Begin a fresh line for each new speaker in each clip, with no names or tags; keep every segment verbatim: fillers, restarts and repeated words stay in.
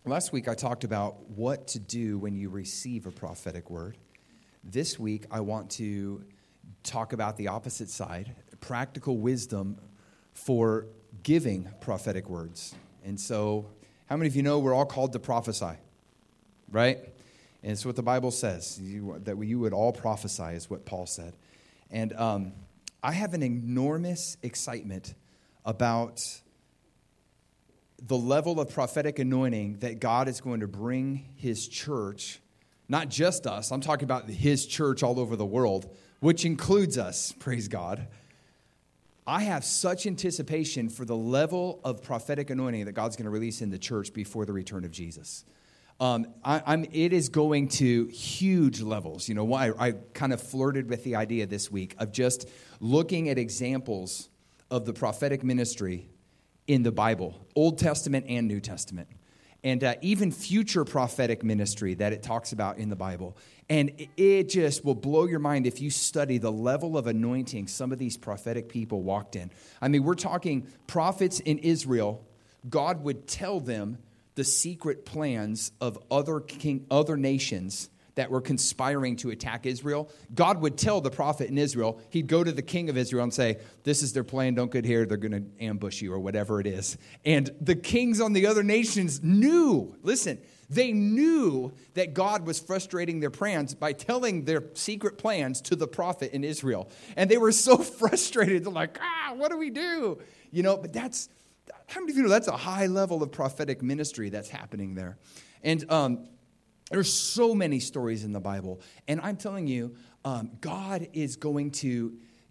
Last week I talked about what to do when you receive a prophetic word. This week I want to talk about the opposite side, practical wisdom for giving prophetic words. And so, how many of you know we're all called to prophesy, right? And it's what the Bible says, you, that you would all prophesy is what Paul said. And um, I have an enormous excitement about the level of prophetic anointing that God is going to bring his church, not just us, I'm talking about his church all over the world, which includes us, praise God. I have such anticipation for the level of prophetic anointing that God's going to release in the church before the return of Jesus. Um, I, I'm, it is going to huge levels. You know, I, I kind of flirted with the idea this week of just looking at examples of the prophetic ministry in the Bible, Old Testament and New Testament, and uh, even future prophetic ministry that it talks about in the Bible. And it just will blow your mind if you study the level of anointing some of these prophetic people walked in. I mean, we're talking prophets in Israel. God would tell them the secret plans of other king, other nations that were conspiring to attack Israel. God would tell the prophet in Israel, he'd go to the king of Israel and say, this is their plan, don't get here, they're going to ambush you or whatever it is. And the kings on the other nations knew, listen, they knew that God was frustrating their plans by telling their secret plans to the prophet in Israel. And they were so frustrated, they're like, ah, what do we do? You know, but that's, how many of you know that's a high level of prophetic ministry that's happening there? And, um, There's so many stories in the Bible, and I'm telling you, um, God is going to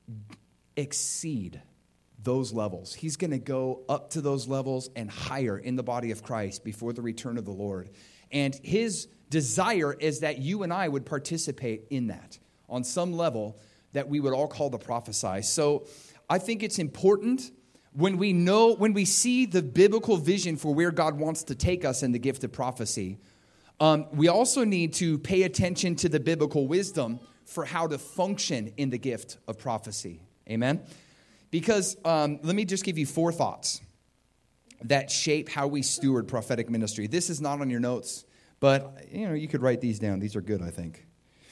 exceed those levels. He's going to go up to those levels and higher in the body of Christ before the return of the Lord. And his desire is that you and I would participate in that on some level that we would all call to prophesy. So I think it's important when we know, when we see the biblical vision for where God wants to take us in the gift of prophecy. Um, we also need to pay attention to the biblical wisdom for how to function in the gift of prophecy. Amen? Because um, let me just give you four thoughts that shape how we steward prophetic ministry. This is not on your notes, but you know you could write these down. These are good, I think.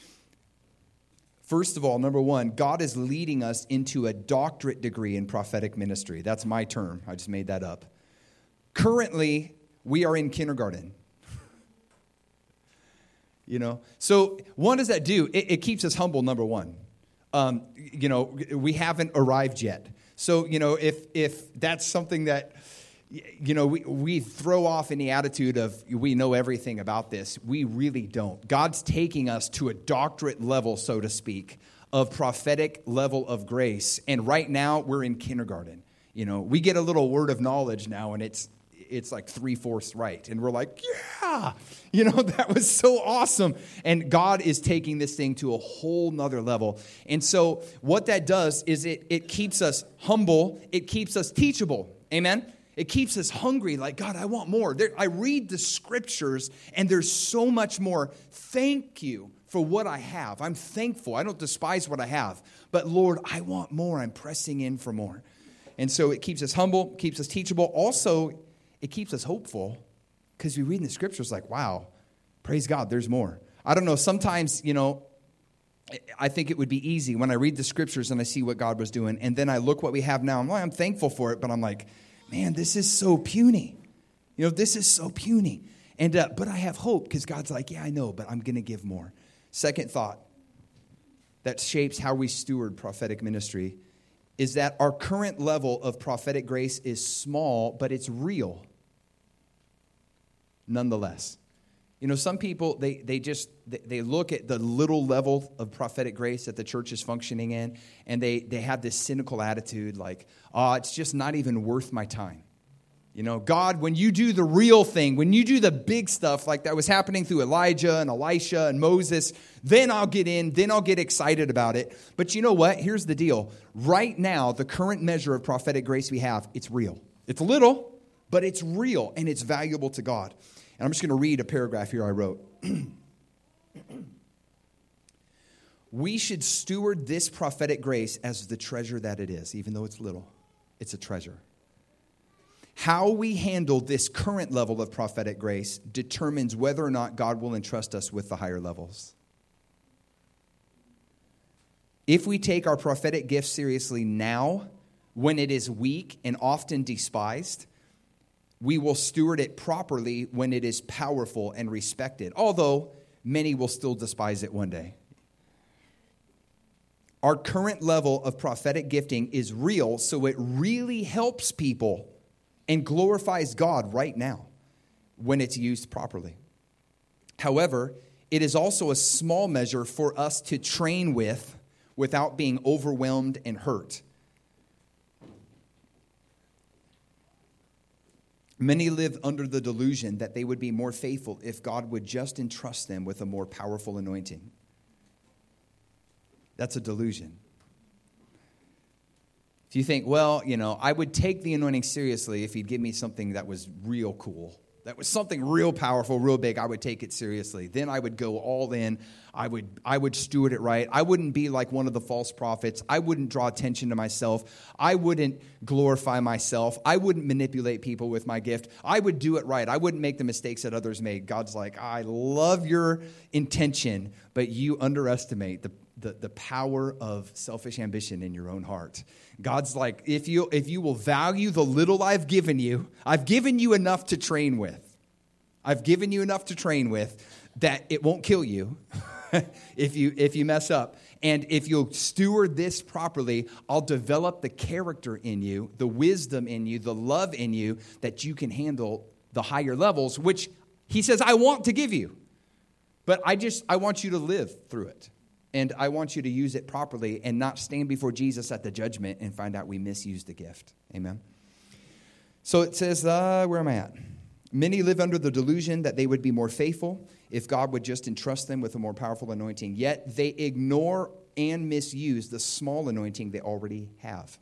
First of all, number one, God is leading us into a doctorate degree in prophetic ministry. That's my term. I just made that up. Currently, we are in kindergarten. You know, so what does that do? It, it keeps us humble, number one. Um, you know, we haven't arrived yet. So, you know, if if that's something that, you know, we, we throw off in the attitude of we know everything about this, we really don't. God's taking us to a doctorate level, so to speak, of prophetic level of grace. And right now, we're in kindergarten. You know, we get a little word of knowledge now, and it's it's like three-fourths right. And we're like, yeah, you know, that was so awesome. And God is taking this thing to a whole nother level. And so what that does is it, it keeps us humble. It keeps us teachable. Amen? It keeps us hungry. Like, God, I want more. There, I read the scriptures, and there's so much more. Thank you for what I have. I'm thankful. I don't despise what I have. But, Lord, I want more. I'm pressing in for more. And so it keeps us humble, keeps us teachable. Also, it keeps us hopeful because we read in the scriptures like, wow, praise God, there's more. I don't know, sometimes, you know, I think it would be easy when I read the scriptures and I see what God was doing, and then I look what we have now. I'm, well, I'm thankful for it, but I'm like, man, this is so puny. You know, this is so puny. And uh, but I have hope because God's like, yeah, I know, but I'm going to give more. Second thought that shapes how we steward prophetic ministry is that our current level of prophetic grace is small, but it's real. Nonetheless, you know, some people, they they just, they look at the little level of prophetic grace that the church is functioning in, and they, they have this cynical attitude like, oh, it's just not even worth my time. You know, God, when you do the real thing, when you do the big stuff like that was happening through Elijah and Elisha and Moses, then I'll get in, then I'll get excited about it. But you know what? Here's the deal. Right now, the current measure of prophetic grace we have, it's real. It's little, but it's real, and it's valuable to God. And I'm just going to read a paragraph here I wrote. We should steward this prophetic grace as the treasure that it is, even though it's little. It's a treasure. How we handle this current level of prophetic grace determines whether or not God will entrust us with the higher levels. If we take our prophetic gift seriously now, when it is weak and often despised, we will steward it properly when it is powerful and respected, although many will still despise it one day. Our current level of prophetic gifting is real, so it really helps people and glorifies God right now when it's used properly. However, it is also a small measure for us to train with without being overwhelmed and hurt. Many live under the delusion that they would be more faithful if God would just entrust them with a more powerful anointing. That's a delusion. If you think, well, you know, I would take the anointing seriously if he'd give me something that was real cool, that was something real powerful, real big, I would take it seriously. Then I would go all in. I would I would steward it right. I wouldn't be like one of the false prophets. I wouldn't draw attention to myself. I wouldn't glorify myself. I wouldn't manipulate people with my gift. I would do it right. I wouldn't make the mistakes that others made. God's like, I love your intention, but you underestimate the The, the power of selfish ambition in your own heart. God's like, if you if you will value the little I've given you, I've given you enough to train with. I've given you enough to train with that it won't kill you if you if you mess up. And if you'll steward this properly, I'll develop the character in you, the wisdom in you, the love in you that you can handle the higher levels, which he says, I want to give you. But I just I want you to live through it. And I want you to use it properly and not stand before Jesus at the judgment and find out we misused the gift. Amen. So it says, uh, where am I at? Many live under the delusion that they would be more faithful if God would just entrust them with a more powerful anointing. Yet they ignore and misuse the small anointing they already have.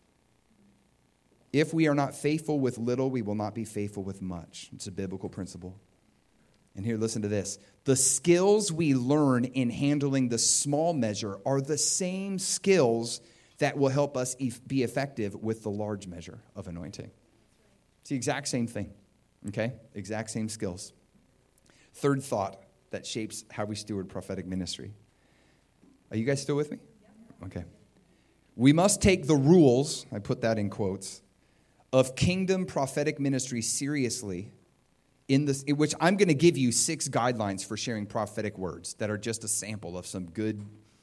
If we are not faithful with little, we will not be faithful with much. It's a biblical principle. And here, listen to this. The skills we learn in handling the small measure are the same skills that will help us be effective with the large measure of anointing. It's the exact same thing, okay? Exact same skills. Third thought that shapes how we steward prophetic ministry. Are you guys still with me? Okay. We must take the rules, I put that in quotes, of kingdom prophetic ministry seriously. In this, in which I'm going to give you six guidelines for sharing prophetic words that are just a sample of some good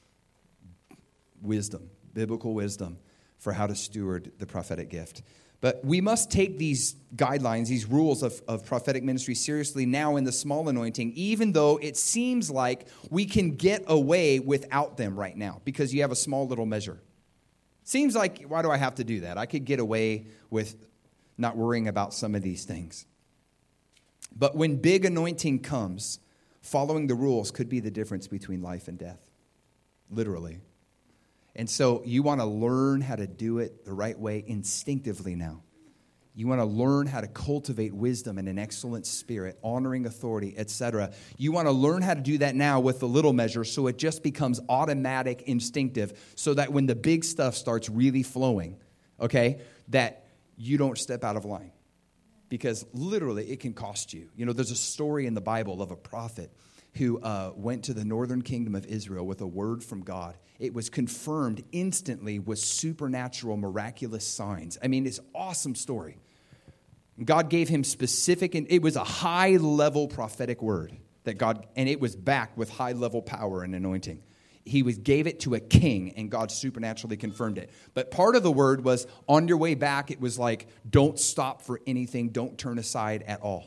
wisdom, biblical wisdom for how to steward the prophetic gift. But we must take these guidelines, these rules of, of prophetic ministry seriously now in the small anointing, even though it seems like we can get away without them right now because you have a small little measure. Seems like, why do I have to do that? I could get away with not worrying about some of these things. But when big anointing comes, following the rules could be the difference between life and death, literally. And so you want to learn how to do it the right way instinctively now. You want to learn how to cultivate wisdom and an excellent spirit, honoring authority, et cetera. You want to learn how to do that now with the little measure so it just becomes automatic, instinctive, so that when the big stuff starts really flowing, okay, that you don't step out of line. Because literally it can cost you. You know, there's a story in the Bible of a prophet who uh, went to the northern kingdom of Israel with a word from God. It was confirmed instantly with supernatural, miraculous signs. I mean, it's an awesome story. God gave him specific, and it was a high-level prophetic word that God, and it was backed with high-level power and anointing. He was gave it to a king, and God supernaturally confirmed it. But part of the word was, on your way back, it was like, don't stop for anything, don't turn aside at all.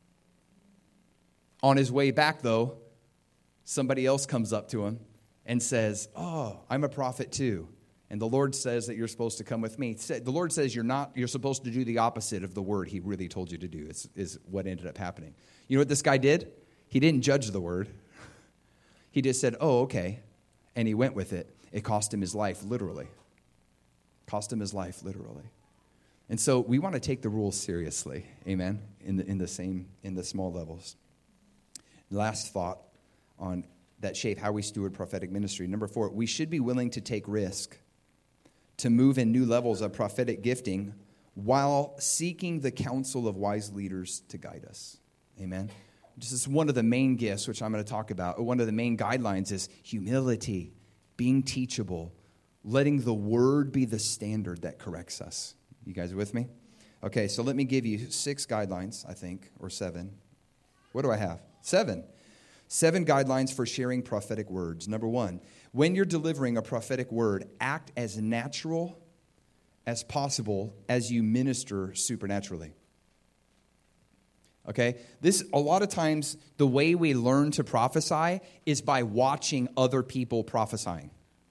On his way back, though, somebody else comes up to him and says, oh, I'm a prophet too. And the Lord says that you're supposed to come with me. The Lord says you're not, you're supposed to do the opposite of the word he really told you to do, is, is what ended up happening. You know what this guy did? He didn't judge the word. He just said, oh, okay. And he went with it. It cost him his life, literally. Cost him his life, literally. And so we want to take the rules seriously, amen, in the in the same, in the small levels. Last thought on that shape how we steward prophetic ministry. Number four, we should be willing to take risk, to move in new levels of prophetic gifting while seeking the counsel of wise leaders to guide us. Amen. This is one of the main gifts, which I'm going to talk about. One of the main guidelines is humility, being teachable, letting the word be the standard that corrects us. You guys with me? Okay, so let me give you six guidelines, I think, or seven. What do I have? Seven. Seven guidelines for sharing prophetic words. Number one, when you're delivering a prophetic word, act as natural as possible as you minister supernaturally. Okay? This, a lot of times, the way we learn to prophesy is by watching other people prophesying.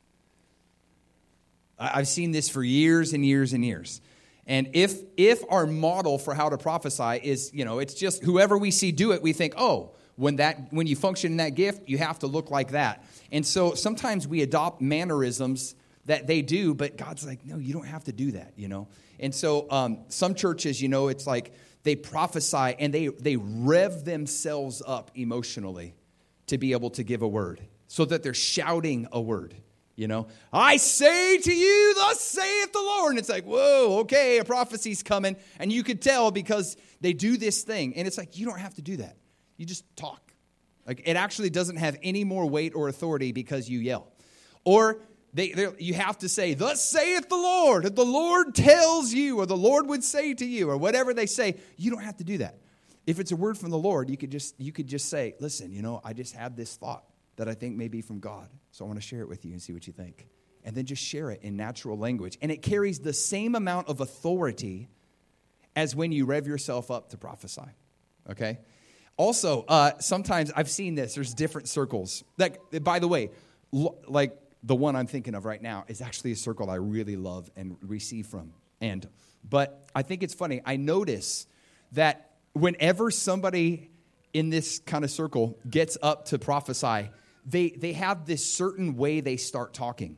I've seen this for years and years and years. And if if our model for how to prophesy is, you know, it's just whoever we see do it, we think, oh, when that when you function in that gift, you have to look like that. And so sometimes we adopt mannerisms that they do, but God's like, no, you don't have to do that, you know. And so um, some churches, you know, it's like they prophesy and they they rev themselves up emotionally to be able to give a word so that they're shouting a word. You know, I say to you, thus saith the Lord. And it's like, whoa, okay, a prophecy's coming. And you could tell because they do this thing. And it's like, you don't have to do that. You just talk. Like, it actually doesn't have any more weight or authority because you yell. Or they, you have to say, thus saith the Lord. If the Lord tells you, or the Lord would say to you, or whatever they say, you don't have to do that. If it's a word from the Lord, you could just you could just say, listen, you know, I just have this thought that I think may be from God. So I want to share it with you and see what you think. And then just share it in natural language. And it carries the same amount of authority as when you rev yourself up to prophesy. Okay? Also, uh, sometimes I've seen this. There's different circles. Like, by the way, l- like the one I'm thinking of right now is actually a circle I really love and receive from. And, but I think it's funny. I notice that whenever somebody in this kind of circle gets up to prophesy, They they have this certain way they start talking.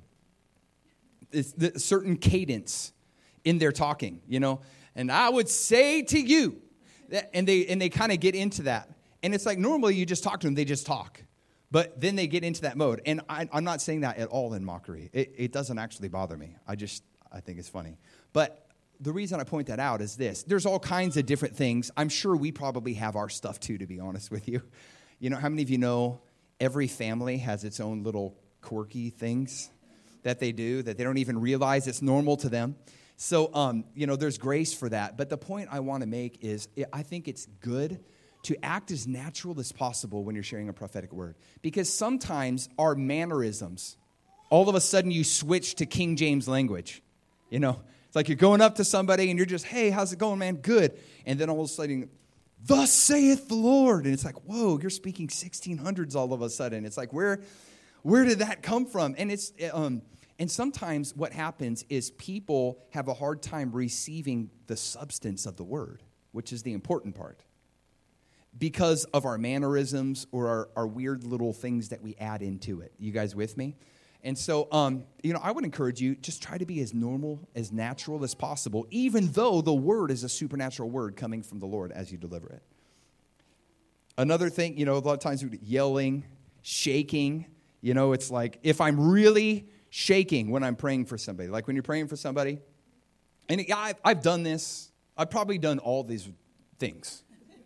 It's the certain cadence in their talking, you know. And I would say to you, that, and they and they kind of get into that. And it's like normally you just talk to them, they just talk. But then they get into that mode. And I, I'm not saying that at all in mockery. It, it doesn't actually bother me. I just, I think it's funny. But the reason I point that out is this. There's all kinds of different things. I'm sure we probably have our stuff too, to be honest with you. You know, how many of you know every family has its own little quirky things that they do that they don't even realize it's normal to them. So, um, you know, there's grace for that. But the point I want to make is I think it's good to act as natural as possible when you're sharing a prophetic word. Because sometimes our mannerisms, all of a sudden you switch to King James language. You know, it's like you're going up to somebody and you're just, hey, how's it going, man? Good. And then all of a sudden, thus saith the Lord. And it's like, whoa, you're speaking sixteen hundreds all of a sudden. It's like, where where did that come from? And it's um, and sometimes what happens is people have a hard time receiving the substance of the word, which is the important part, because of our mannerisms or our, our weird little things that we add into it. You guys with me? And so, um, you know, I would encourage you, just try to be as normal, as natural as possible, even though the word is a supernatural word coming from the Lord as you deliver it. Another thing, you know, a lot of times we're yelling, shaking. You know, it's like if I'm really shaking when I'm praying for somebody, like when you're praying for somebody, and I've, I've done this. I've probably done all these things.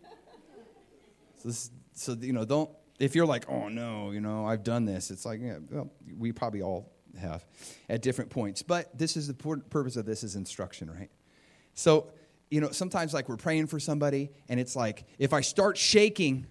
So, this, so you know, don't. If you're like, oh, no, you know, I've done this. It's like, yeah, well, we probably all have at different points. But this is the purpose of this is instruction, right? So, you know, sometimes like we're praying for somebody, and it's like, if I start shaking,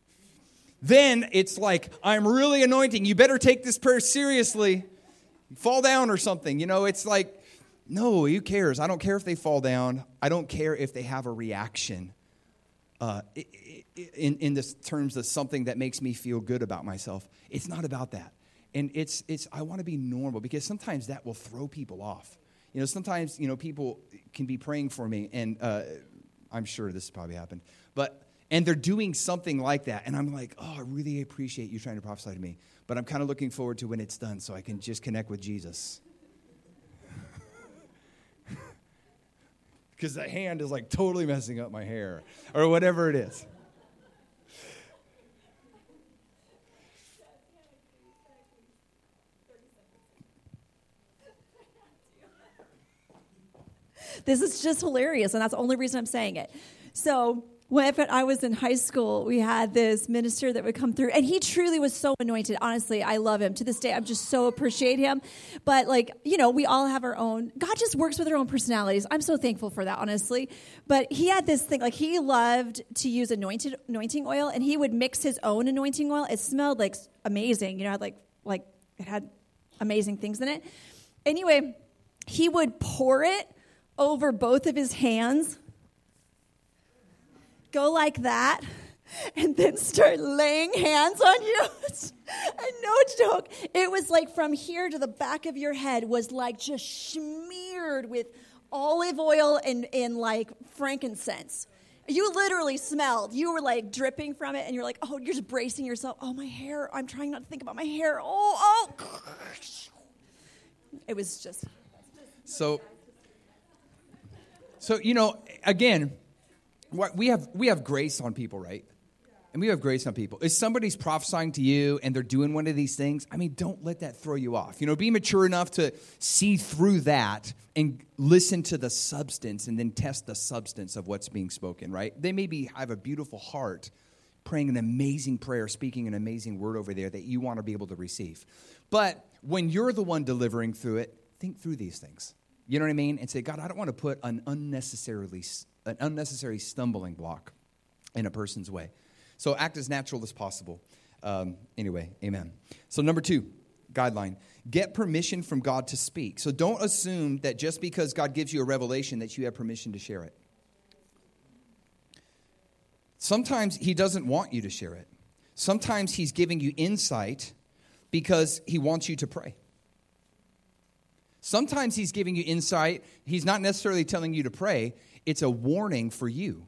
then it's like, I'm really anointing. You better take this prayer seriously. Fall down or something. You know, it's like, no, who cares? I don't care if they fall down. I don't care if they have a reaction. Uh, in, in this terms of something that makes me feel good about myself. It's not about that. And it's, it's I want to be normal because sometimes that will throw people off. You know, sometimes, you know, people can be praying for me, and uh, I'm sure this has probably happened, but, and they're doing something like that, and I'm like, oh, I really appreciate you trying to prophesy to me, but I'm kind of looking forward to when it's done so I can just connect with Jesus. Because the hand is like totally messing up my hair or whatever it is.
This is just hilarious, and that's the only reason I'm saying it. So when I was in high school, we had this minister that would come through, and he truly was so anointed. Honestly, I love him. To this day, I just so appreciate him. But, like, you know, we all have our own. God just works with our own personalities. I'm so thankful for that, honestly. But he had this thing, like, he loved to use anointed anointing oil, and he would mix his own anointing oil. It smelled, like, amazing. You know, like, like it had amazing things in it. Anyway, he would pour it over both of his hands, go like that, and then start laying hands on you. And no joke, it was like from here to the back of your head was like just smeared with olive oil and, and like frankincense. You literally smelled. You were like dripping from it, and you're like, oh, you're just bracing yourself. Oh, my hair. I'm trying not to think about my hair. Oh, oh. It was just.
So, so you know, again, what we have we have grace on people, right? And we have grace on people. If somebody's prophesying to you and they're doing one of these things, I mean, don't let that throw you off. You know, be mature enough to see through that and listen to the substance and then test the substance of what's being spoken, right? They maybe have a beautiful heart, praying an amazing prayer, speaking an amazing word over there that you want to be able to receive. But when you're the one delivering through it, think through these things. You know what I mean? And say, God, I don't want to put an unnecessarily an unnecessary stumbling block in a person's way. So act as natural as possible. Um, anyway, amen. So number two, guideline. Get permission from God to speak. So don't assume that just because God gives you a revelation that you have permission to share it. Sometimes he doesn't want you to share it. Sometimes he's giving you insight because he wants you to pray. Sometimes he's giving you insight. He's not necessarily telling you to pray. It's a warning for you.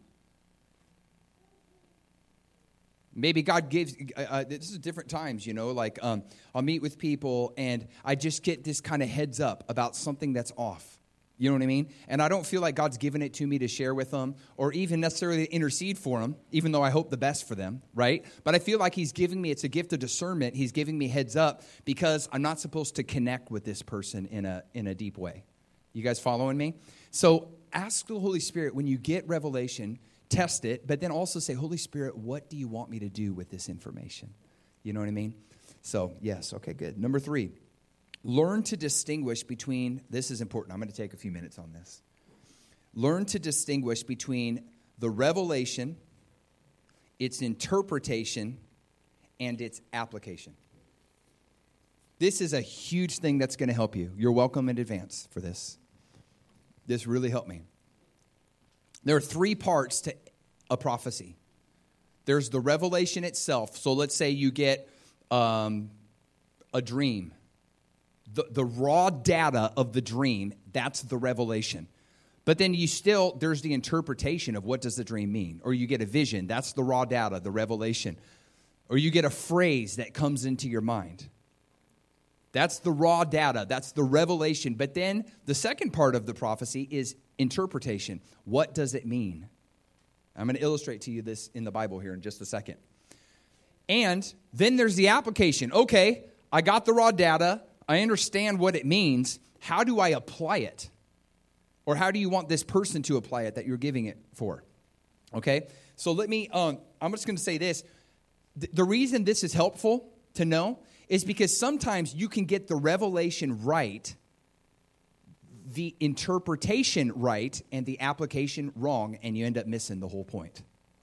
Maybe God gives, uh, this is different times, you know, like um, I'll meet with people and I just get this kind of heads up about something that's off. You know what I mean? And I don't feel like God's given it to me to share with them or even necessarily intercede for them, even though I hope the best for them, right? But I feel like he's giving me, it's a gift of discernment. He's giving me heads up because I'm not supposed to connect with this person in a in a deep way. You guys following me? So ask the Holy Spirit when you get revelation, test it, but then also say, Holy Spirit, what do you want me to do with this information? You know what I mean? So, yes, okay, good. Number three, learn to distinguish between, this is important, I'm going to take a few minutes on this. Learn to distinguish between the revelation, its interpretation, and its application. This is a huge thing that's going to help you. You're welcome in advance for this. This really helped me. There are three parts to a prophecy. There's the revelation itself. So let's say you get um, a dream. The, the raw data of the dream, that's the revelation. But then you still, there's the interpretation of what does the dream mean. Or you get a vision, that's the raw data, the revelation. Or you get a phrase that comes into your mind. That's the raw data, that's the revelation. But then the second part of the prophecy is interpretation. What does it mean? I'm going to illustrate to you this in the Bible here in just a second. And then there's the application. Okay, I got the raw data. I understand what it means. How do I apply it? Or how do you want this person to apply it that you're giving it for? Okay, so let me, um, I'm just going to say this. The, the reason this is helpful to know is because sometimes you can get the revelation right, the interpretation right, and the application wrong, and you end up missing the whole point.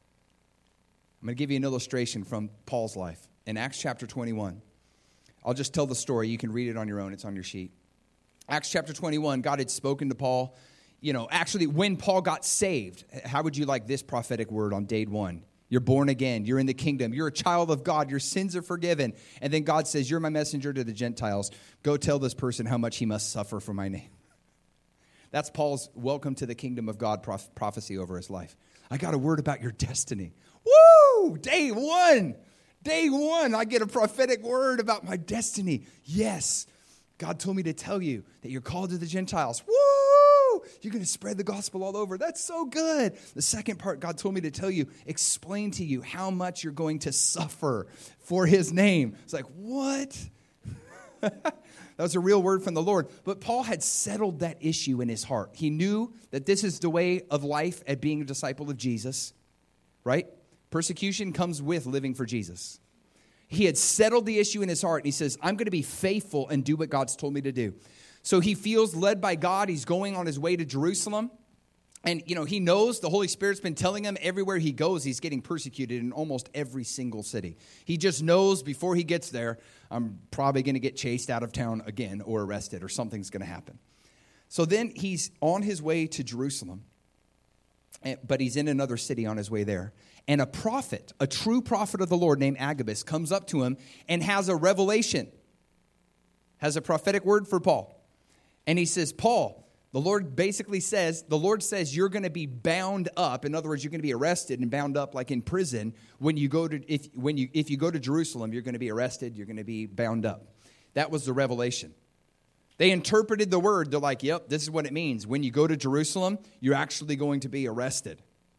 I'm going to give you an illustration from Paul's life. In Acts chapter twenty-one, I'll just tell the story. You can read it on your own. It's on your sheet. Acts chapter twenty-one, God had spoken to Paul. You know, actually, when Paul got saved, how would you like this prophetic word on day one? You're born again. You're in the kingdom. You're a child of God. Your sins are forgiven. And then God says, you're my messenger to the Gentiles. Go tell this person how much he must suffer for my name. That's Paul's welcome to the kingdom of God proph- prophecy over his life. I got a word about your destiny. Woo! Day one. Day one, I get a prophetic word about my destiny. Yes, God told me to tell you that you're called to the Gentiles. Woo! You're going to spread the gospel all over. That's so good. The second part, God told me to tell you, explain to you how much you're going to suffer for his name. It's like, what? That was a real word from the Lord. But Paul had settled that issue in his heart. He knew that this is the way of life at being a disciple of Jesus, right? Persecution comes with living for Jesus. He had settled the issue in his heart, and he says, I'm going to be faithful and do what God's told me to do. So he feels led by God. He's going on his way to Jerusalem. And, you know, he knows the Holy Spirit's been telling him everywhere he goes, he's getting persecuted in almost every single city. He just knows before he gets there, I'm probably going to get chased out of town again or arrested or something's going to happen. So then he's on his way to Jerusalem, but he's in another city on his way there. And a prophet, a true prophet of the Lord named Agabus comes up to him and has a revelation, has a prophetic word for Paul. And he says, Paul, the Lord basically says, the Lord says you're going to be bound up. In other words, you're going to be arrested and bound up like in prison. When you go to, if, when you, if you go to Jerusalem, you're going to be arrested, you're going to be bound up. That was the revelation. They interpreted the word. They're like, yep, this is what it means. When you go to Jerusalem, you're actually going to be arrested.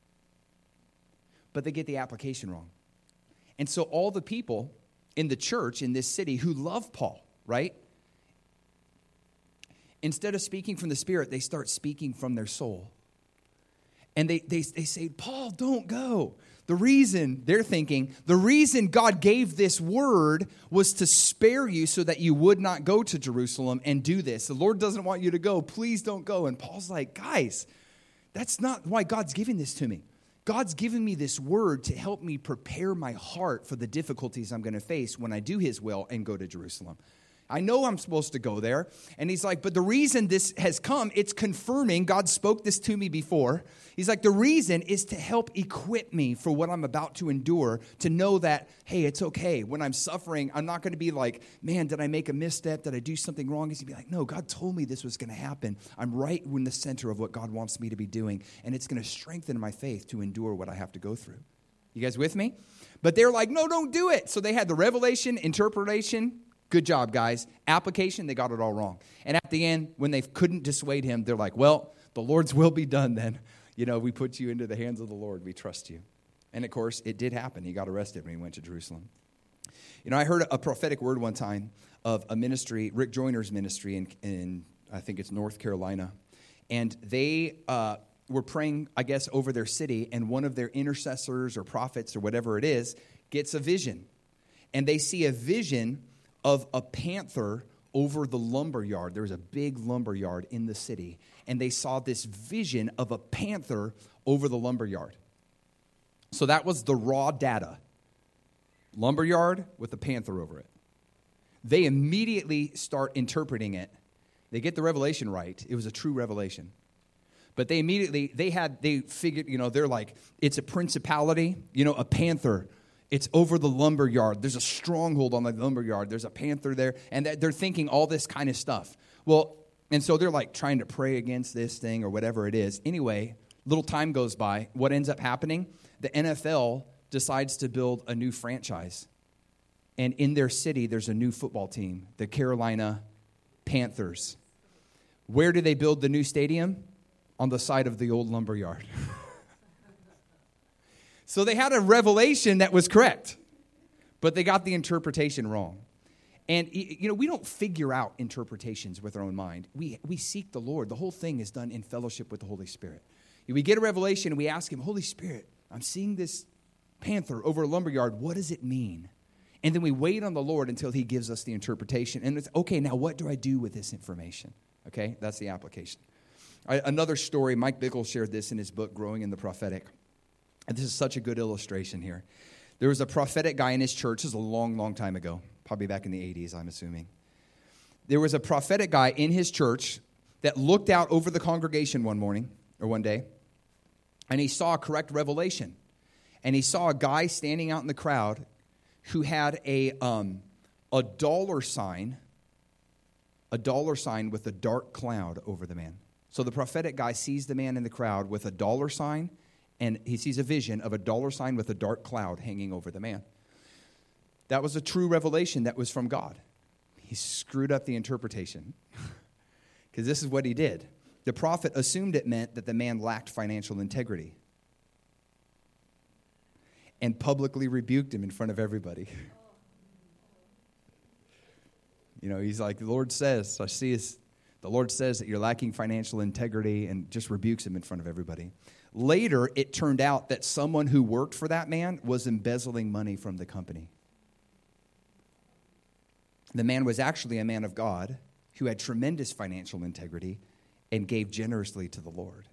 But they get the application wrong. And so all the people in the church in this city who love Paul, right? Instead of speaking from the Spirit, they start speaking from their soul. And they, they, they say, Paul, don't go. The reason, they're thinking, the reason God gave this word was to spare you so that you would not go to Jerusalem and do this. The Lord doesn't want you to go. Please don't go. And Paul's like, guys, that's not why God's giving this to me. God's given me this word to help me prepare my heart for the difficulties I'm going to face when I do his will and go to Jerusalem. I know I'm supposed to go there. And he's like, but the reason this has come, it's confirming, God spoke this to me before. He's like, the reason is to help equip me for what I'm about to endure, to know that, hey, it's okay. When I'm suffering, I'm not going to be like, man, did I make a misstep? Did I do something wrong? He's going to be like, no, God told me this was going to happen. I'm right in the center of what God wants me to be doing. And it's going to strengthen my faith to endure what I have to go through. You guys with me? But they're like, no, don't do it. So they had the revelation, interpretation. Good job, guys. Application, they got it all wrong. And at the end, when they couldn't dissuade him, they're like, well, the Lord's will be done then. You know, we put you into the hands of the Lord. We trust you. And, of course, it did happen. He got arrested when he went to Jerusalem. You know, I heard a prophetic word one time of a ministry, Rick Joyner's ministry in, in I think it's North Carolina. And they uh, were praying, I guess, over their city, and one of their intercessors or prophets or whatever it is gets a vision. And they see a vision of a panther over the lumber yard. There was a big lumber yard in the city, and they saw this vision of a panther over the lumber yard. So that was the raw data. Lumber yard with a panther over it. They immediately start interpreting it. They get the revelation right. It was a true revelation. But they immediately, they had, they figured, you know, they're like, it's a principality, you know, a panther. It's over the lumber yard. There's a stronghold on the lumber yard. There's a panther there. And they're thinking all this kind of stuff. Well, and so they're like trying to pray against this thing or whatever it is. Anyway, little time goes by. What ends up happening? The N F L decides to build a new franchise. And in their city, there's a new football team, the Carolina Panthers. Where do they build the new stadium? On the side of the old lumber yard. So they had a revelation that was correct, but they got the interpretation wrong. And, you know, we don't figure out interpretations with our own mind. We we seek the Lord. The whole thing is done in fellowship with the Holy Spirit. We get a revelation and we ask him, Holy Spirit, I'm seeing this panther over a lumberyard. What does it mean? And then we wait on the Lord until he gives us the interpretation. And it's, okay, now what do I do with this information? Okay, that's the application. I, another story, Mike Bickle shared this in his book, Growing in the Prophetic. And this is such a good illustration here. There was a prophetic guy in his church. This is a long, long time ago, probably back in the eighties, I'm assuming. There was a prophetic guy in his church that looked out over the congregation one morning or one day, and he saw a correct revelation. And he saw a guy standing out in the crowd who had a um, a dollar sign, a dollar sign with a dark cloud over the man. So the prophetic guy sees the man in the crowd with a dollar sign, and he sees a vision of a dollar sign with a dark cloud hanging over the man. That was a true revelation that was from God. He screwed up the interpretation because this is what he did. The prophet assumed it meant that the man lacked financial integrity and publicly rebuked him in front of everybody. You know, he's like, the Lord says, I see his, the Lord says that you're lacking financial integrity, and just rebukes him in front of everybody. Later, it turned out that someone who worked for that man was embezzling money from the company. The man was actually a man of God who had tremendous financial integrity and gave generously to the Lord.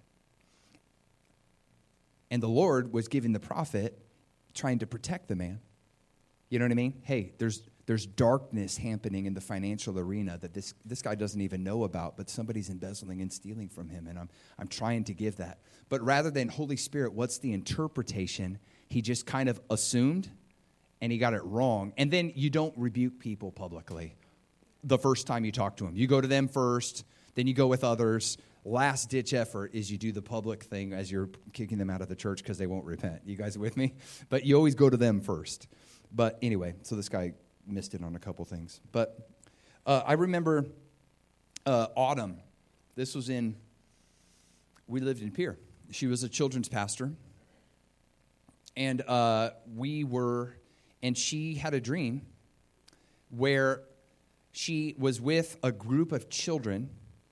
And the Lord was giving the prophet, trying to protect the man. You know what I mean? Hey, there's there's darkness happening in the financial arena that this, this guy doesn't even know about, but somebody's embezzling and stealing from him, and I'm I'm trying to give that. But rather than, Holy Spirit, what's the interpretation? He just kind of assumed, and he got it wrong. And then you don't rebuke people publicly the first time you talk to them. You go to them first, then you go with others. Last-ditch effort is you do the public thing as you're kicking them out of the church because they won't repent. You guys with me? But you always go to them first. But anyway, so this guy missed it on a couple things. But uh, I remember uh, Autumn. This was in, we lived in Pierre. She was a children's pastor. And uh, we were, and she had a dream where she was with a group of children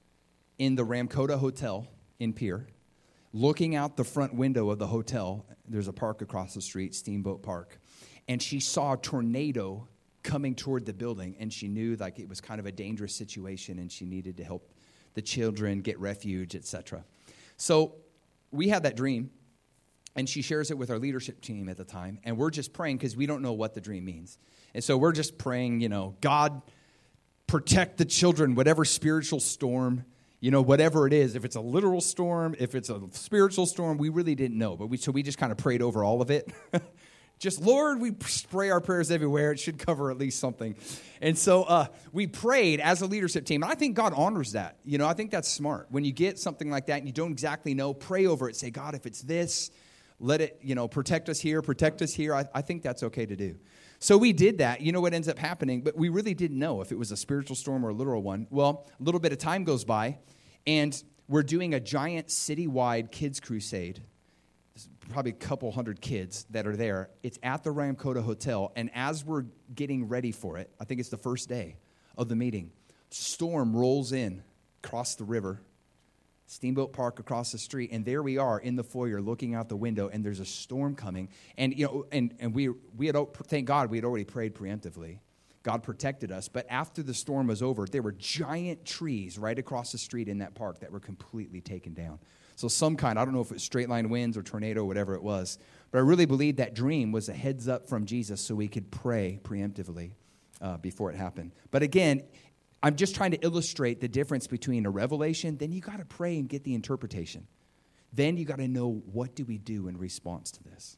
in the Ramkota Hotel in Pierre, looking out the front window of the hotel. There's a park across the street, Steamboat Park. And she saw a tornado coming toward the building, and she knew like it was kind of a dangerous situation, and she needed to help the children get refuge, et cetera. So we had that dream, and she shares it with our leadership team at the time, and we're just praying because we don't know what the dream means. And so we're just praying, you know, God, protect the children, whatever spiritual storm, you know, whatever it is. If it's a literal storm, if it's a spiritual storm, we really didn't know. But we so we just kind of prayed over all of it. Just, Lord, we spray our prayers everywhere. It should cover at least something. And so uh, we prayed as a leadership team. And I think God honors that. You know, I think that's smart. When you get something like that and you don't exactly know, pray over it. Say, God, if it's this, let it, you know, protect us here, protect us here. I, I think that's okay to do. So we did that. You know what ends up happening? But we really didn't know if it was a spiritual storm or a literal one. Well, a little bit of time goes by, and we're doing a giant citywide kids crusade. Probably a couple hundred kids that are there. It's at the Ramkota Hotel, and as we're getting ready for it, I think it's the first day of the meeting, storm rolls in across the river, Steamboat Park across the street, and there we are in the foyer looking out the window, and there's a storm coming. And you know, and and we we had thank God we had already prayed preemptively. God protected us, but after the storm was over, there were giant trees right across the street in that park that were completely taken down. So some kind, I don't know if it was straight line winds or tornado, whatever it was, but I really believe that dream was a heads up from Jesus so we could pray preemptively uh, before it happened. But again, I'm just trying to illustrate the difference between a revelation, then you got to pray and get the interpretation. Then you got to know, what do we do in response to this?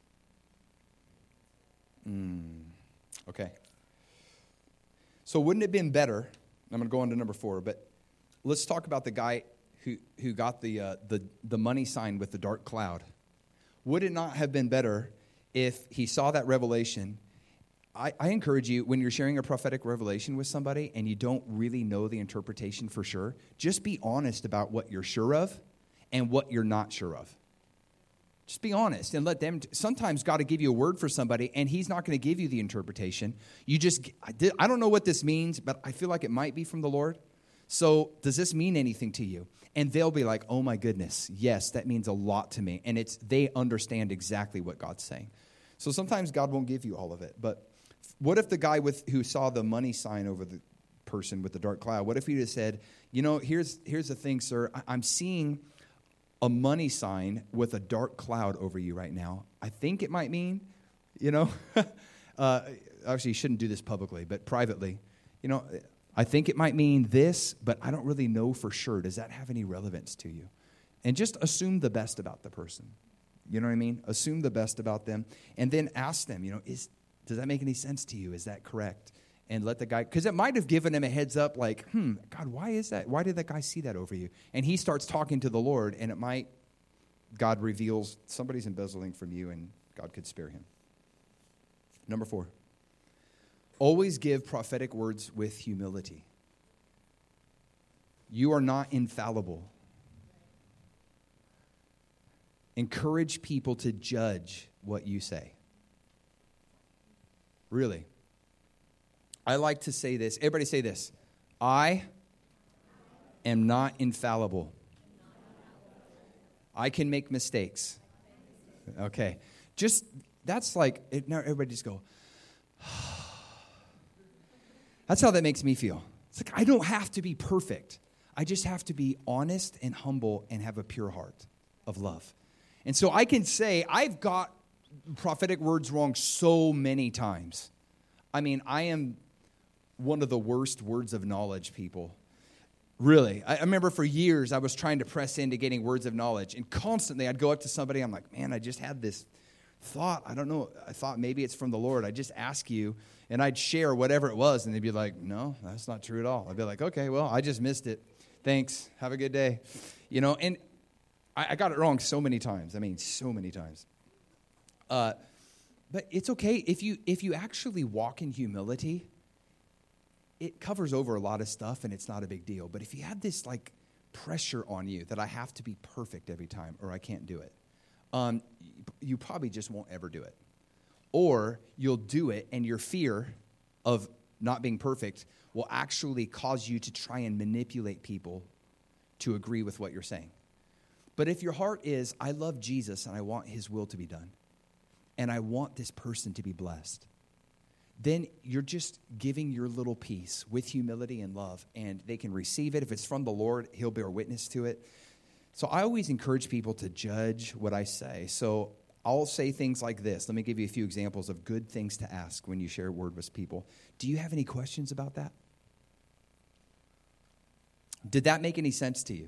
Mm, okay. So wouldn't it have been better, I'm going to go on to number four, but let's talk about the guy who who got the, uh, the the money sign with the dark cloud. Would it not have been better if he saw that revelation? I, I encourage you, when you're sharing a prophetic revelation with somebody and you don't really know the interpretation for sure, just be honest about what you're sure of and what you're not sure of. Just be honest and let them. T- Sometimes God will give you a word for somebody, and he's not going to give you the interpretation. You just, I don't know what this means, but I feel like it might be from the Lord. So does this mean anything to you? And they'll be like, oh my goodness, yes, that means a lot to me. And it's they understand exactly what God's saying. So sometimes God won't give you all of it. But what if the guy with who saw the money sign over the person with the dark cloud, what if he just said, you know, here's here's the thing, sir. I'm seeing a money sign with a dark cloud over you right now. I think it might mean, you know, uh, actually you shouldn't do this publicly, but privately, you know, I think it might mean this, but I don't really know for sure. Does that have any relevance to you? And just assume the best about the person. You know what I mean? Assume the best about them. And then ask them, you know, is does that make any sense to you? Is that correct? And let the guy, because it might have given him a heads up like, hmm, God, why is that? Why did that guy see that over you? And he starts talking to the Lord, and it might, God reveals somebody's embezzling from you, and God could spare him. Number four. Always give prophetic words with humility. You are not infallible. Encourage people to judge what you say. Really. I like to say this. Everybody say this. I am not infallible. I can make mistakes. Okay. Just, that's like, it, now everybody just go, that's how that makes me feel. It's like, I don't have to be perfect. I just have to be honest and humble and have a pure heart of love. And so I can say, I've got prophetic words wrong so many times. I mean, I am one of the worst words of knowledge people. Really. I remember for years I was trying to press into getting words of knowledge. And constantly I'd go up to somebody. I'm like, man, I just had this thought. I don't know. I thought maybe it's from the Lord. I just ask you. And I'd share whatever it was. And they'd be like, no, that's not true at all. I'd be like, okay, well, I just missed it. Thanks. Have a good day. You know, and I, I got it wrong so many times. I mean, so many times. Uh, but it's okay. If you if you actually walk in humility, it covers over a lot of stuff, and it's not a big deal. But if you have this, like, pressure on you that I have to be perfect every time or I can't do it, um, you probably just won't ever do it. Or you'll do it, and your fear of not being perfect will actually cause you to try and manipulate people to agree with what you're saying. But if your heart is, I love Jesus, and I want his will to be done, and I want this person to be blessed, then you're just giving your little piece with humility and love, and they can receive it. If it's from the Lord, he'll bear witness to it. So I always encourage people to judge what I say. So I'll say things like this. Let me give you a few examples of good things to ask when you share a word with people. Do you have any questions about that? Did that make any sense to you?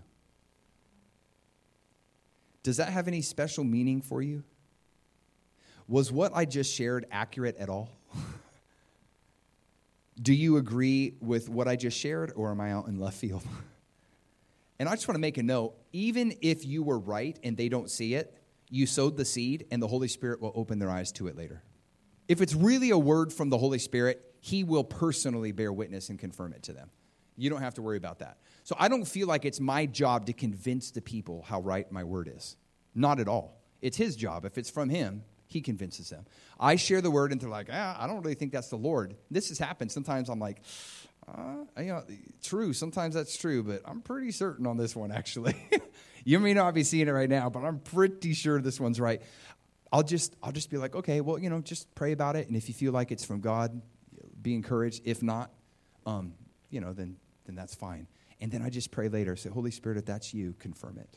Does that have any special meaning for you? Was what I just shared accurate at all? Do you agree with what I just shared, or am I out in left field? And I just want to make a note. Even if you were right and they don't see it, you sowed the seed, and the Holy Spirit will open their eyes to it later. If it's really a word from the Holy Spirit, he will personally bear witness and confirm it to them. You don't have to worry about that. So I don't feel like it's my job to convince the people how right my word is. Not at all. It's his job. If it's from him, he convinces them. I share the word, and they're like, ah, I don't really think that's the Lord. This has happened. Sometimes I'm like, uh, you know, true. Sometimes that's true, but I'm pretty certain on this one, actually. You may not be seeing it right now, but I'm pretty sure this one's right. I'll just, I'll just be like, okay, well, you know, just pray about it, and if you feel like it's from God, be encouraged. If not, um, you know, then then that's fine. And then I just pray later. Say, Holy Spirit, if that's you, confirm it.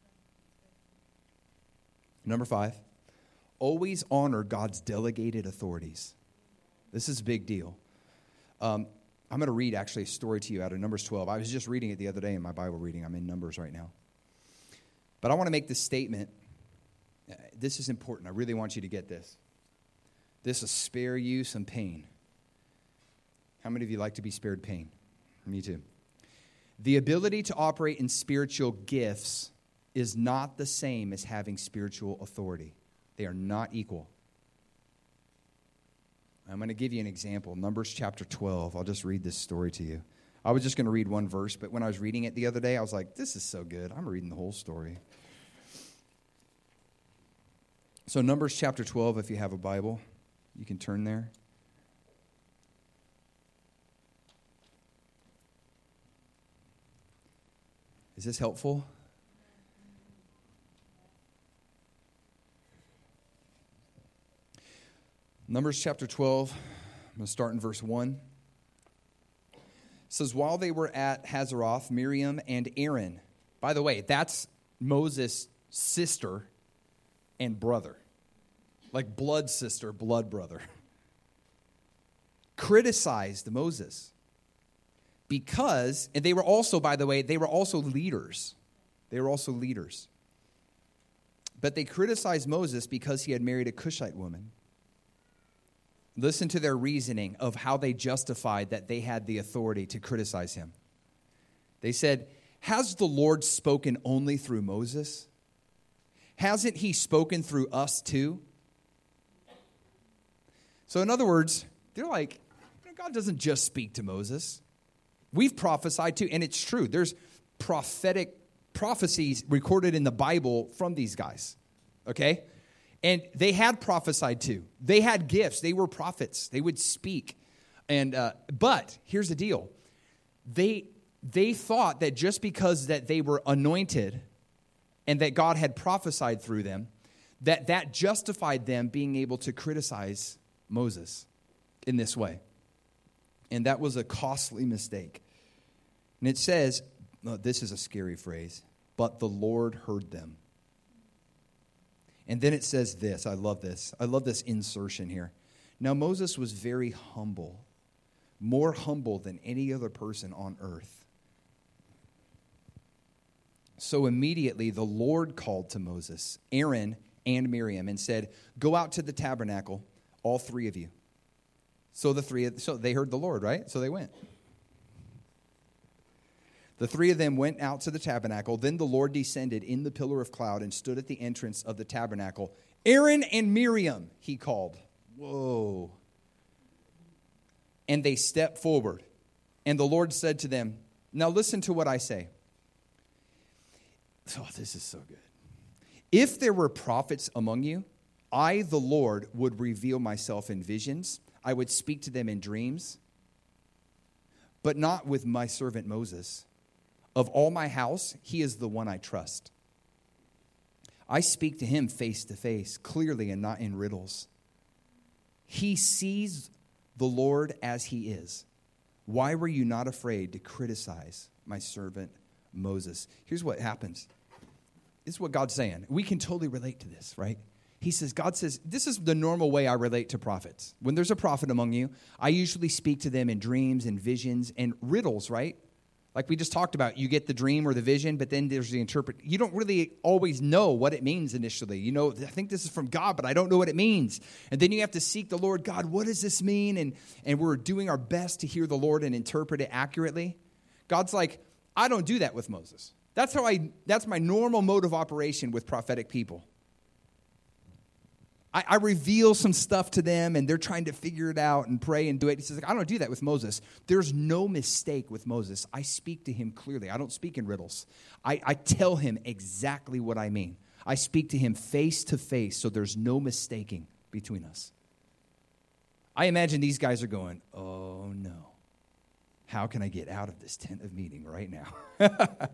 Number five. Always honor God's delegated authorities. This is a big deal. Um, I'm going to read, actually, a story to you out of Numbers twelve. I was just reading it the other day in my Bible reading. I'm in Numbers right now. But I want to make this statement. This is important. I really want you to get this. This will spare you some pain. How many of you like to be spared pain? Me too. The ability to operate in spiritual gifts is not the same as having spiritual authority. They are not equal. I'm going to give you an example. Numbers chapter twelve. I'll just read this story to you. I was just going to read one verse, but when I was reading it the other day, I was like, this is so good. I'm reading the whole story. So Numbers chapter twelve, if you have a Bible, you can turn there. Is this helpful? Numbers chapter twelve, I'm going to start in verse one. It says, while they were at Hazeroth, Miriam and Aaron, by the way, that's Moses' sister and brother, like blood sister, blood brother, criticized Moses because, and they were also, by the way, they were also leaders. They were also leaders. But they criticized Moses because he had married a Cushite woman. Listen to their reasoning of how they justified that they had the authority to criticize him. They said, has the Lord spoken only through Moses? Hasn't he spoken through us too? So in other words, they're like, God doesn't just speak to Moses. We've prophesied too, and it's true. There's prophetic prophecies recorded in the Bible from these guys, okay? And they had prophesied too. They had gifts. They were prophets. They would speak. And uh, but here's the deal. they they thought that just because that they were anointed and that God had prophesied through them, that that justified them being able to criticize Moses in this way. And that was a costly mistake. And it says, oh, this is a scary phrase, but the Lord heard them. And then it says this, I love this. I love this insertion here. Now Moses was very humble, more humble than any other person on earth. So immediately the Lord called to Moses, Aaron, and Miriam, and said, go out to the tabernacle, all three of you. So the three, so they heard the Lord, right? So they went. The three of them went out to the tabernacle. Then the Lord descended in the pillar of cloud and stood at the entrance of the tabernacle. Aaron and Miriam, he called. Whoa. And they stepped forward. And the Lord said to them, now listen to what I say. Oh, this is so good. If there were prophets among you, I, the Lord, would reveal myself in visions. I would speak to them in dreams, but not with my servant Moses. Of all my house, he is the one I trust. I speak to him face to face, clearly and not in riddles. He sees the Lord as he is. Why were you not afraid to criticize my servant Moses? Here's what happens. This is what God's saying. We can totally relate to this, right? He says, God says, this is the normal way I relate to prophets. When there's a prophet among you, I usually speak to them in dreams and visions and riddles, right? Like we just talked about, you get the dream or the vision, but then there's the interpret. You don't really always know what it means initially. You know, I think this is from God, but I don't know what it means. And then you have to seek the Lord. God, what does this mean? And, and we're doing our best to hear the Lord and interpret it accurately. God's like, I don't do that with Moses. That's how I. That's my normal mode of operation with prophetic people. I, I reveal some stuff to them, and they're trying to figure it out and pray and do it. He says, I don't do that with Moses. There's no mistake with Moses. I speak to him clearly. I don't speak in riddles. I, I tell him exactly what I mean. I speak to him face to face, so there's no mistaking between us. I imagine these guys are going, oh, no. How can I get out of this tent of meeting right now?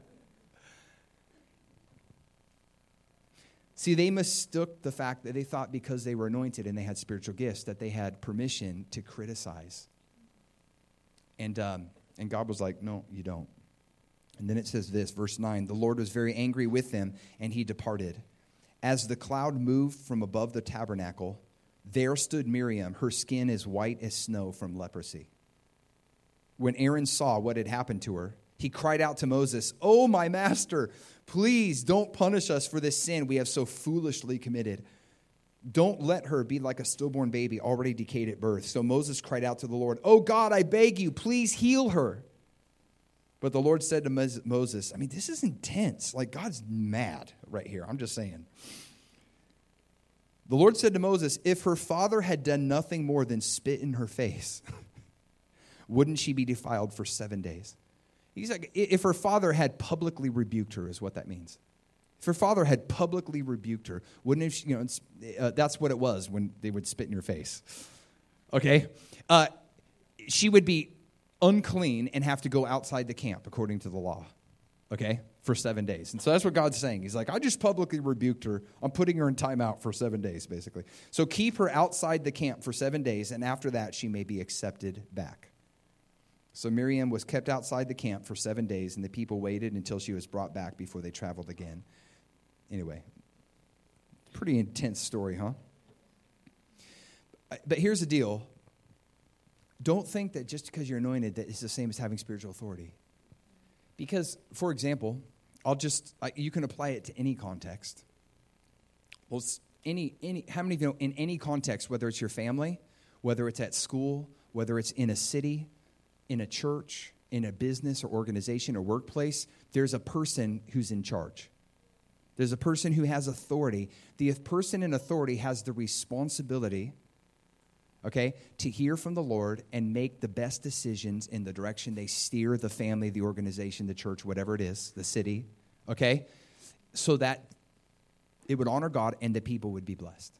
See, they mistook the fact that they thought because they were anointed and they had spiritual gifts that they had permission to criticize. And um, and God was like, no, you don't. And then it says this, verse nine, the Lord was very angry with them, and he departed. As the cloud moved from above the tabernacle, there stood Miriam, her skin as white as snow from leprosy. When Aaron saw what had happened to her, he cried out to Moses, oh, my master, please don't punish us for this sin we have so foolishly committed. Don't let her be like a stillborn baby already decayed at birth. So Moses cried out to the Lord, oh, God, I beg you, please heal her. But the Lord said to Moses, I mean, this is intense. Like, God's mad right here. I'm just saying. The Lord said to Moses, if her father had done nothing more than spit in her face, wouldn't she be defiled for seven days? He's like, if her father had publicly rebuked her, is what that means. If her father had publicly rebuked her, wouldn't it, you know, it's, uh, that's what it was when they would spit in your face. Okay? Uh, she would be unclean and have to go outside the camp, according to the law. Okay? For seven days. And so that's what God's saying. He's like, I just publicly rebuked her. I'm putting her in timeout for seven days, basically. So keep her outside the camp for seven days, and after that, she may be accepted back. So Miriam was kept outside the camp for seven days, and the people waited until she was brought back before they traveled again. Anyway, pretty intense story, huh? But here's the deal. Don't think that just because you're anointed that it's the same as having spiritual authority. Because, for example, I'll just, you can apply it to any context. Well, it's any, any, how many of you know in any context, whether it's your family, whether it's at school, whether it's in a city, in a church, in a business or organization or workplace, there's a person who's in charge. There's a person who has authority. The person in authority has the responsibility, okay, to hear from the Lord and make the best decisions in the direction they steer the family, the organization, the church, whatever it is, the city, okay, so that it would honor God and the people would be blessed.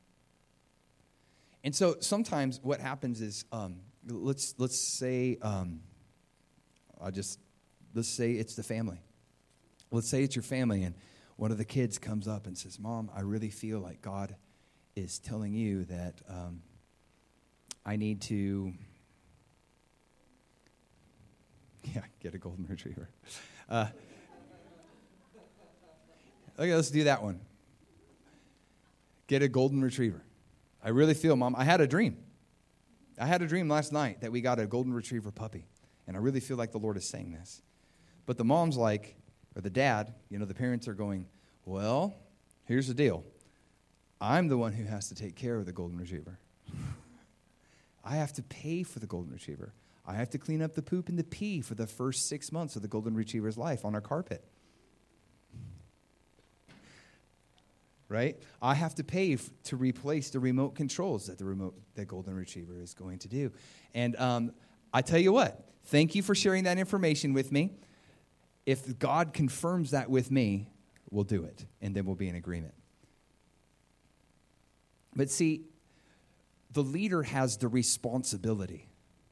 And so sometimes what happens is, um, let's let's say, um, I just, let's say it's the family. Let's say it's your family, and one of the kids comes up and says, Mom, I really feel like God is telling you that um, I need to, yeah, get a golden retriever. Uh, okay, let's do that one. Get a golden retriever. I really feel, Mom, I had a dream. I had a dream last night that we got a golden retriever puppy, and I really feel like the Lord is saying this. But the mom's like, or the dad, you know, the parents are going, well, here's the deal. I'm the one who has to take care of the golden retriever. I have to pay for the golden retriever. I have to clean up the poop and the pee for the first six months of the golden retriever's life on our carpet. Right? I have to pay f- to replace the remote controls that the remote that golden retriever is going to do. And um, I tell you what, thank you for sharing that information with me. If God confirms that with me, we'll do it, and then we'll be in agreement. But see, the leader has the responsibility.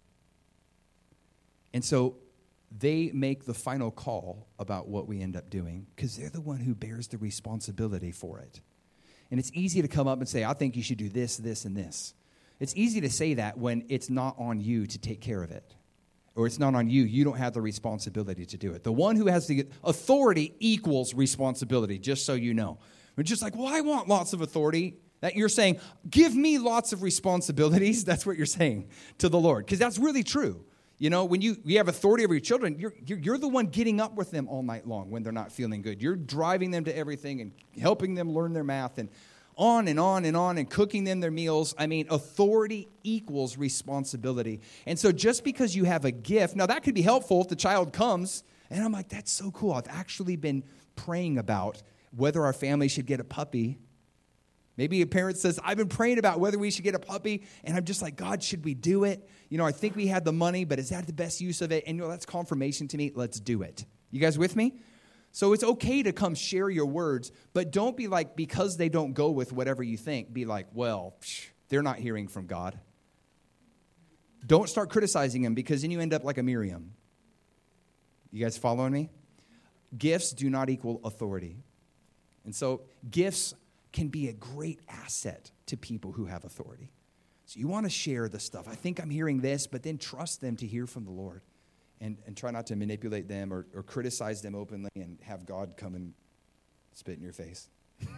And so they make the final call about what we end up doing because they're the one who bears the responsibility for it. And it's easy to come up and say, I think you should do this, this, and this. It's easy to say that when it's not on you to take care of it. Or it's not on you. You don't have the responsibility to do it. The one who has the authority equals responsibility, just so you know. We're just like, well, I want lots of authority. That you're saying, give me lots of responsibilities. That's what you're saying to the Lord. Because that's really true. You know, when you, you have authority over your children, you're, you're, you're the one getting up with them all night long when they're not feeling good. You're driving them to everything and helping them learn their math and on and on and on and cooking them their meals. I mean, authority equals responsibility. And so just because you have a gift, now that could be helpful if the child comes, and I'm like, that's so cool. I've actually been praying about whether our family should get a puppy. Maybe a parent says, I've been praying about whether we should get a puppy, and I'm just like, God, should we do it? You know, I think we had the money, but is that the best use of it? And you know, that's confirmation to me. Let's do it. You guys with me? So it's okay to come share your words, but don't be like, because they don't go with whatever you think, be like, well, psh, they're not hearing from God. Don't start criticizing them because then you end up like a Miriam. You guys following me? Gifts do not equal authority. And so gifts can be a great asset to people who have authority. So you want to share the stuff. I think I'm hearing this, but then trust them to hear from the Lord. And, and try not to manipulate them or, or criticize them openly and have God come and spit in your face.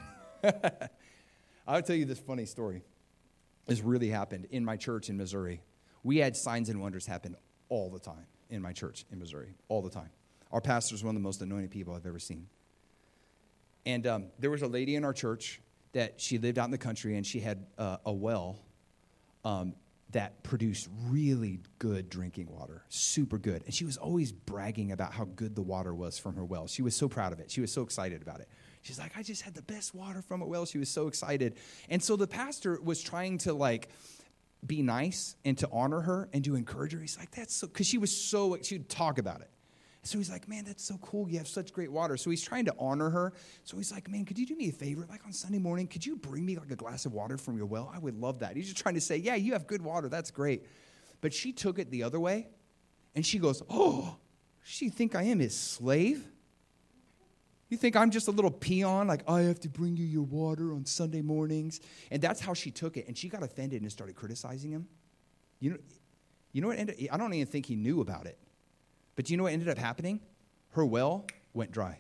I'll tell you this funny story. This really happened in my church in Missouri. We had signs and wonders happen all the time in my church in Missouri, all the time. Our pastor is one of the most anointed people I've ever seen. And um, there was a lady in our church that she lived out in the country, and she had uh, a well um that produced really good drinking water, super good. And she was always bragging about how good the water was from her well. She was so proud of it. She was so excited about it. She's like, I just had the best water from a well. She was so excited. And so the pastor was trying to like be nice and to honor her and to encourage her. He's like, that's so, because she was so, she would talk about it. So he's like, man, that's so cool. You have such great water. So he's trying to honor her. So he's like, man, could you do me a favor? Like on Sunday morning, could you bring me like a glass of water from your well? I would love that. He's just trying to say, yeah, you have good water. That's great. But she took it the other way. And she goes, oh, does you think I am his slave? You think I'm just a little peon? Like, I have to bring you your water on Sunday mornings. And that's how she took it. And she got offended and started criticizing him. You know, you know what ended? I don't even think he knew about it. But you know what ended up happening? Her well went dry.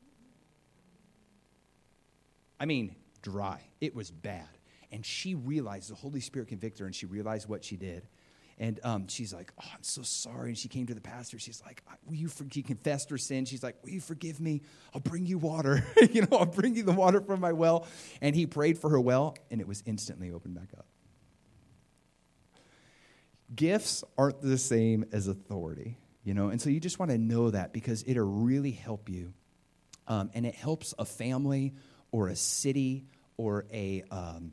I mean, dry. It was bad. And she realized, the Holy Spirit convicted her, and she realized what she did. And um, she's like, oh, I'm so sorry. And she came to the pastor. She's like, will you forgive? She confessed her sin. She's like, will you forgive me? I'll bring you water. you know, I'll bring you the water from my well. And he prayed for her well, and it was instantly opened back up. Gifts aren't the same as authority. You know, and so you just want to know that because it'll really help you. Um, and it helps a family or a city or a, um,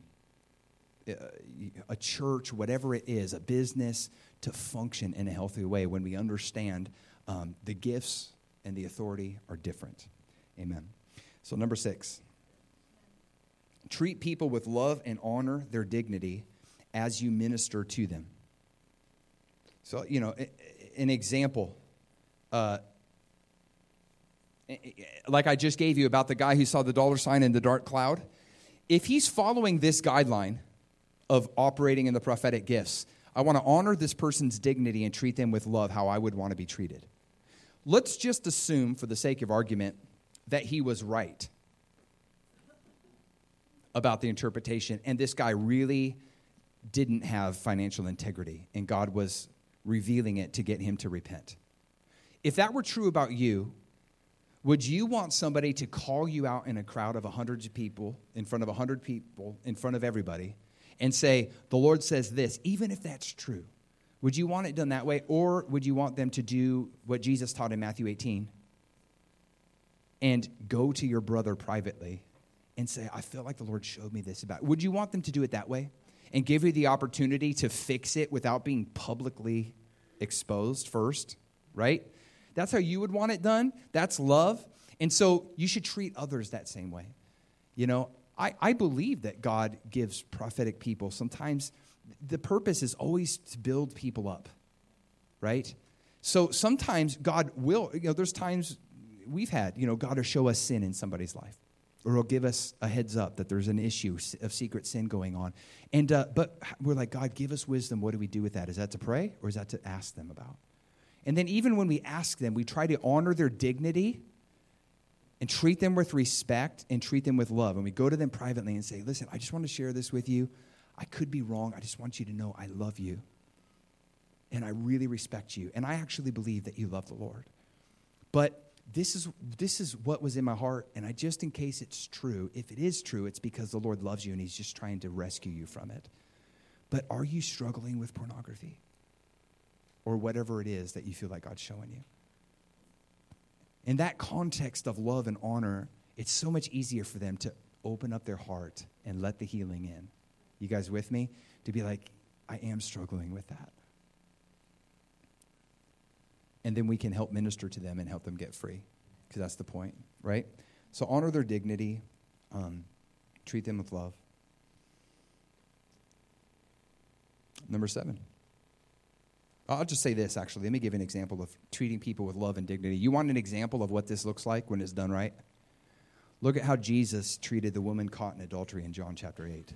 a church, whatever it is, a business, to function in a healthy way when we understand um, the gifts and the authority are different. Amen. So number six, treat people with love and honor their dignity as you minister to them. So, you know, an example, uh, like I just gave you about the guy who saw the dollar sign in the dark cloud, if he's following this guideline of operating in the prophetic gifts, I want to honor this person's dignity and treat them with love how I would want to be treated. Let's just assume, for the sake of argument, that he was right about the interpretation, and this guy really didn't have financial integrity, and God was revealing it to get him to repent. If that were true about you, would you want somebody to call you out in a crowd of hundreds of people, in front of a hundred people, in front of everybody, and say, the Lord says this, even if that's true? Would you want it done that way, or would you want them to do what Jesus taught in Matthew eighteen and go to your brother privately and say, I feel like the Lord showed me this about it? Would you want them to do it that way and give you the opportunity to fix it without being publicly exposed first, right? That's how you would want it done. That's love. And so you should treat others that same way. You know, I, I believe that God gives prophetic people. Sometimes the purpose is always to build people up, right? So sometimes God will, you know, there's times we've had, you know, God will show us sin in somebody's life, or he'll give us a heads up that there's an issue of secret sin going on. And uh, but we're like, God, give us wisdom. What do we do with that? Is that to pray, or is that to ask them about? And then even when we ask them, we try to honor their dignity and treat them with respect and treat them with love. And we go to them privately and say, listen, I just want to share this with you. I could be wrong. I just want you to know I love you. And I really respect you. And I actually believe that you love the Lord. But this is this is what was in my heart. And I just, in case it's true, if it is true, it's because the Lord loves you and he's just trying to rescue you from it. But are you struggling with pornography? Or whatever it is that you feel like God's showing you? In that context of love and honor, it's so much easier for them to open up their heart and let the healing in. You guys with me? To be like, I am struggling with that. And then we can help minister to them and help them get free. Because that's the point, right? So honor their dignity. Um, treat them with love. Number seven. I'll just say this, actually. Let me give you an example of treating people with love and dignity. You want an example of what this looks like when it's done right? Look at how Jesus treated the woman caught in adultery in John chapter eight.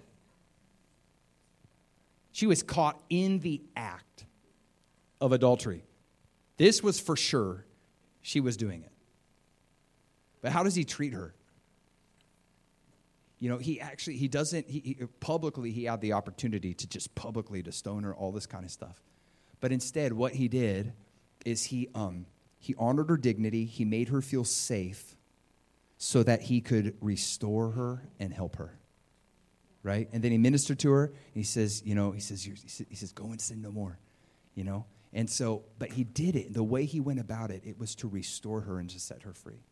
She was caught in the act of adultery. This was for sure she was doing it. But how does he treat her? You know, he actually, he doesn't, he, he, publicly, he had the opportunity to just publicly to stone her, all this kind of stuff. But instead, what he did is he um, he honored her dignity. He made her feel safe so that he could restore her and help her, right? And then he ministered to her. And he says, you know, he says, he says, go and sin no more, you know? And so, but he did it. The way he went about it, it was to restore her and to set her free.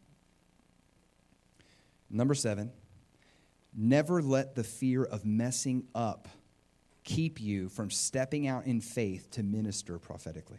Number seven, never let the fear of messing up keep you from stepping out in faith to minister prophetically.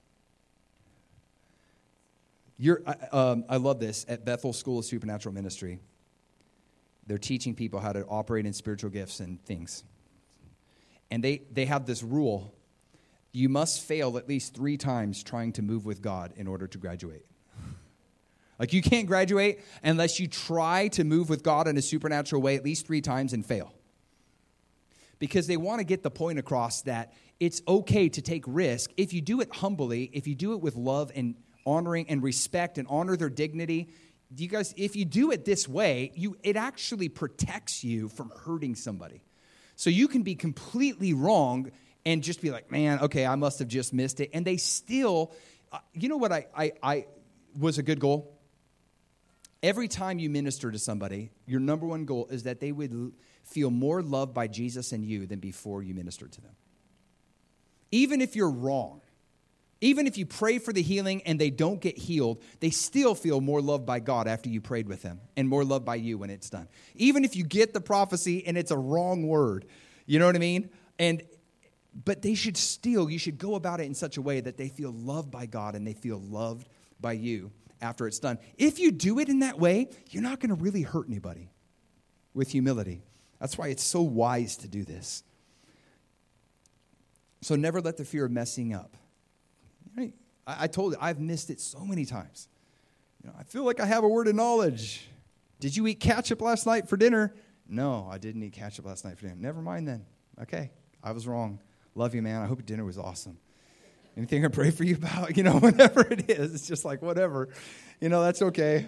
You're, I, um, I love this. At Bethel School of Supernatural Ministry, they're teaching people how to operate in spiritual gifts and things. And they, they have this rule. You must fail at least three times trying to move with God in order to graduate. Like, you can't graduate unless you try to move with God in a supernatural way at least three times and fail. Because they want to get the point across that it's okay to take risk if you do it humbly, if you do it with love and honoring and respect and honor their dignity. You guys, if you do it this way, you it actually protects you from hurting somebody. So you can be completely wrong and just be like, man, okay, I must have just missed it. And they still, uh, you know what I, I, I was a good goal? Every time you minister to somebody, your number one goal is that they would feel more loved by Jesus and you than before you ministered to them. Even if you're wrong, even if you pray for the healing and they don't get healed, they still feel more loved by God after you prayed with them and more loved by you when it's done. Even if you get the prophecy and it's a wrong word, you know what I mean? And but they should still, you should go about it in such a way that they feel loved by God and they feel loved by you after it's done. If you do it in that way, you're not going to really hurt anybody with humility. That's why it's so wise to do this. So never let the fear of messing up. I, I told you, I've missed it so many times. You know, I feel like I have a word of knowledge. Did you eat ketchup last night for dinner? No, I didn't eat ketchup last night for dinner. Never mind then. Okay, I was wrong. Love you, man. I hope your dinner was awesome. Anything I pray for you about? You know, whatever it is, it's just like, whatever. You know, that's okay.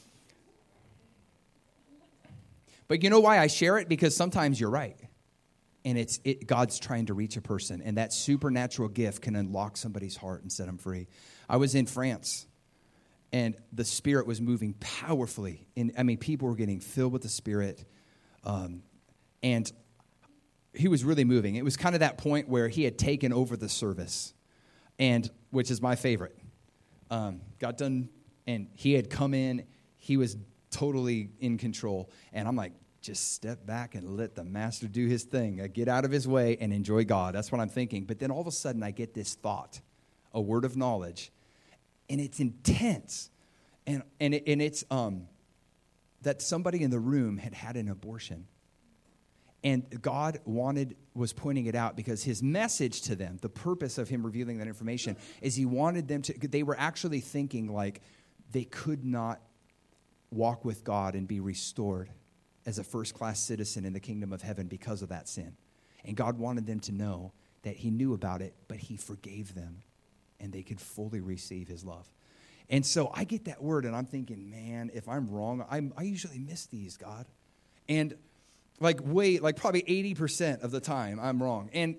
But you know why I share it? Because sometimes you're right. And it's it, God's trying to reach a person. And that supernatural gift can unlock somebody's heart and set them free. I was in France. And the Spirit was moving powerfully. And I mean, people were getting filled with the Spirit. Um, and he was really moving. It was kind of that point where he had taken over the service, and which is my favorite. Um, got done, and he had come in. He was totally in control. And I'm like, just step back and let the master do his thing. I get out of his way and enjoy God. That's what I'm thinking. But then all of a sudden, I get this thought, a word of knowledge. And it's intense, and and it, and it's um, that somebody in the room had had an abortion, and God wanted was pointing it out because his message to them, the purpose of him revealing that information, is he wanted them to. They were actually thinking like they could not walk with God and be restored as a first-class citizen in the kingdom of heaven because of that sin, and God wanted them to know that he knew about it, but he forgave them. And they could fully receive his love. And so I get that word, and I'm thinking, man, if I'm wrong, I'm, I usually miss these, God. And like way, like probably eighty percent of the time, I'm wrong. And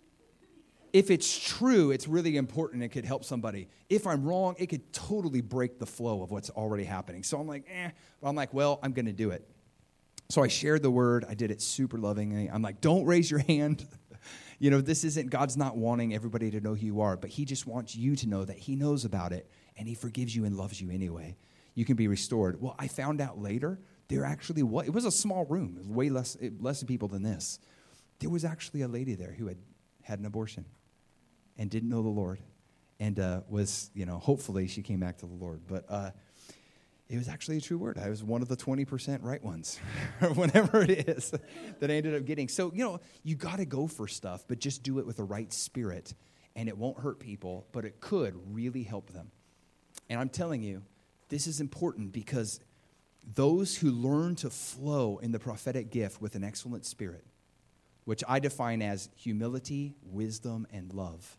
if it's true, it's really important. It could help somebody. If I'm wrong, it could totally break the flow of what's already happening. So I'm like, eh. But I'm like, well, I'm going to do it. So I shared the word. I did it super lovingly. I'm like, don't raise your hand. You know, this isn't, God's not wanting everybody to know who you are, but he just wants you to know that he knows about it, and he forgives you and loves you anyway. You can be restored. Well, I found out later, there actually was, it was a small room, it was way less, less people than this. There was actually a lady there who had had an abortion and didn't know the Lord, and uh, was, you know, hopefully she came back to the Lord. But uh, it was actually a true word. I was one of the twenty percent right ones, or whatever it is that I ended up getting. So, you know, you got to go for stuff, but just do it with the right spirit, and it won't hurt people, but it could really help them. And I'm telling you, this is important because those who learn to flow in the prophetic gift with an excellent spirit, which I define as humility, wisdom, and love,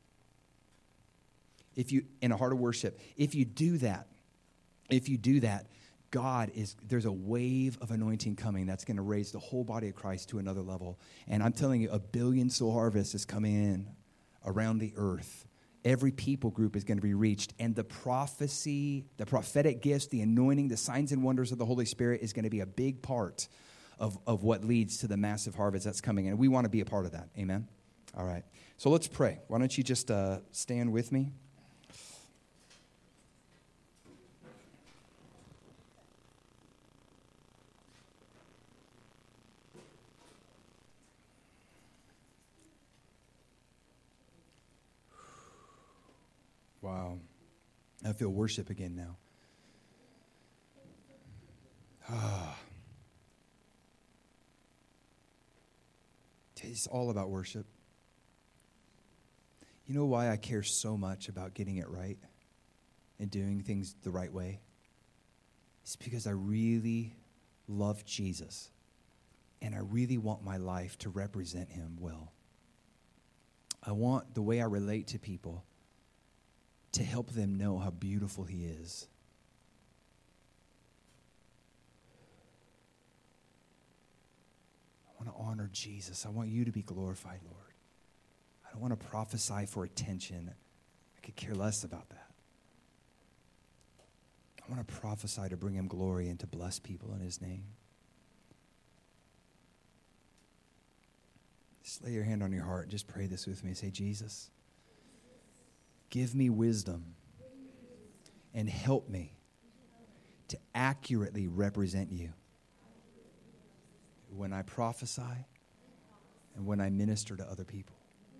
if you, in a heart of worship, if you do that, If you do that, God is, there's a wave of anointing coming that's going to raise the whole body of Christ to another level. And I'm telling you, a billion soul harvest is coming in around the earth. Every people group is going to be reached. And the prophecy, the prophetic gifts, the anointing, the signs and wonders of the Holy Spirit is going to be a big part of, of what leads to the massive harvest that's coming in. And we want to be a part of that. Amen? All right. So let's pray. Why don't you just uh, stand with me? Wow. I feel worship again now. Ah. It's all about worship. You know why I care so much about getting it right and doing things the right way? It's because I really love Jesus, and I really want my life to represent him well. I want the way I relate to people to help them know how beautiful he is. I want to honor Jesus. I want you to be glorified, Lord. I don't want to prophesy for attention. I could care less about that. I want to prophesy to bring him glory and to bless people in his name. Just lay your hand on your heart and just pray this with me. Say, Jesus, give me wisdom and help me to accurately represent you when I prophesy and when I minister to other people.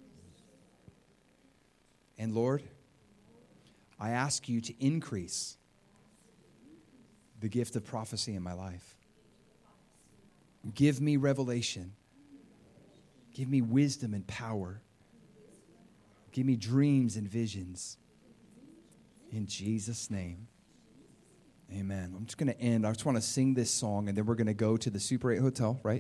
And Lord, I ask you to increase the gift of prophecy in my life. Give me revelation. Give me wisdom and power. Give me dreams and visions In Jesus' name. Amen. I'm just going to end. I just want to sing this song, and then we're going to go to the Super eight Hotel, right?